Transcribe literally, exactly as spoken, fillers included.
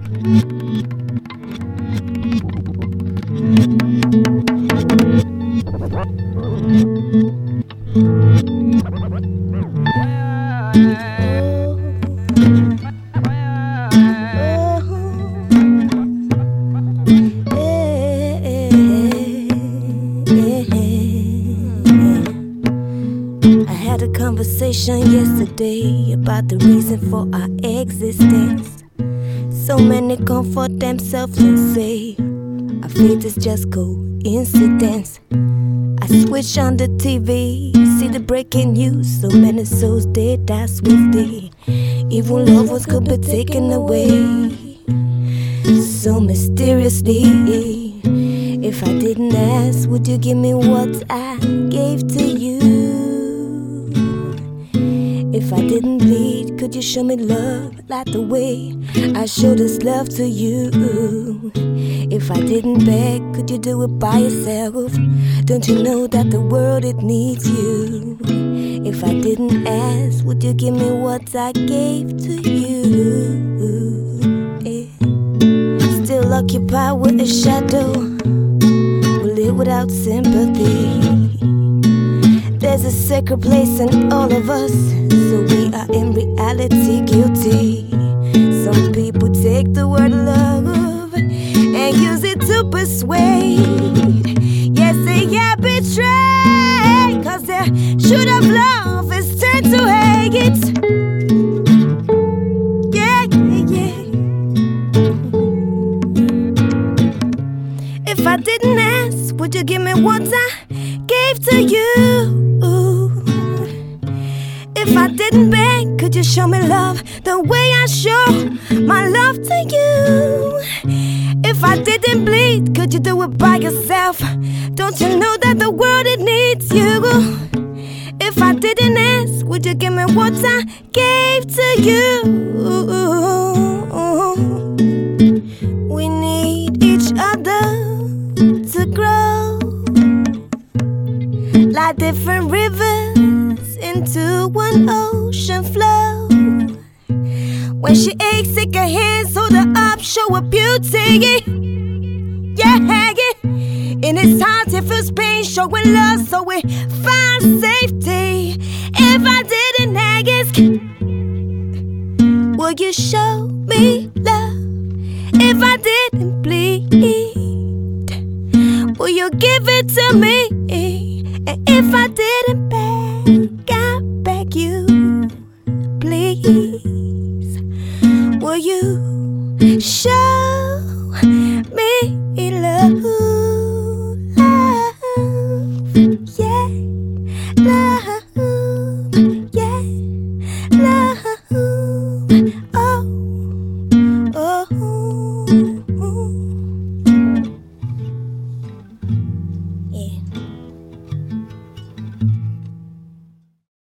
Conversation yesterday about the reason for our existence. So many comfort themselves and say our fate is just coincidence. I switch on the T V, see the breaking news. So many souls they die swiftly. Even loved ones could be taken away so mysteriously. If I didn't ask, would you give me what I gave to you? If I didn't bleed, could you show me love like the way I showed this love to you? If I didn't beg, could you do it by yourself? Don't you know that the world, it needs you? If I didn't ask, would you give me what I gave to you? Yeah. Still occupied with a shadow, we live without sympathy. There's a sacred place in all of us, so we are in reality guilty. Some people take the word love and use it to persuade. Yes, they are betrayed, cause their shoot of love is turned to hate. Yeah, yeah, yeah. If I didn't ask, would you give me what I gave to you? If I didn't beg, could you show me love the way I show my love to you? If I didn't bleed, could you do it by yourself? Don't you know that the world, it needs you? If I didn't ask, would you give me what I gave to you? We need each other to grow like different rivers into one ocean flow. When she aches, take her hands, hold her up, show her beauty. Yeah, yeah. In his heart, he feels pain, showing love, so we find safety. If I didn't ask, would you show me love? If I didn't bleed, will you give it to me? And if I didn't beg, I beg you, please, will you show me love?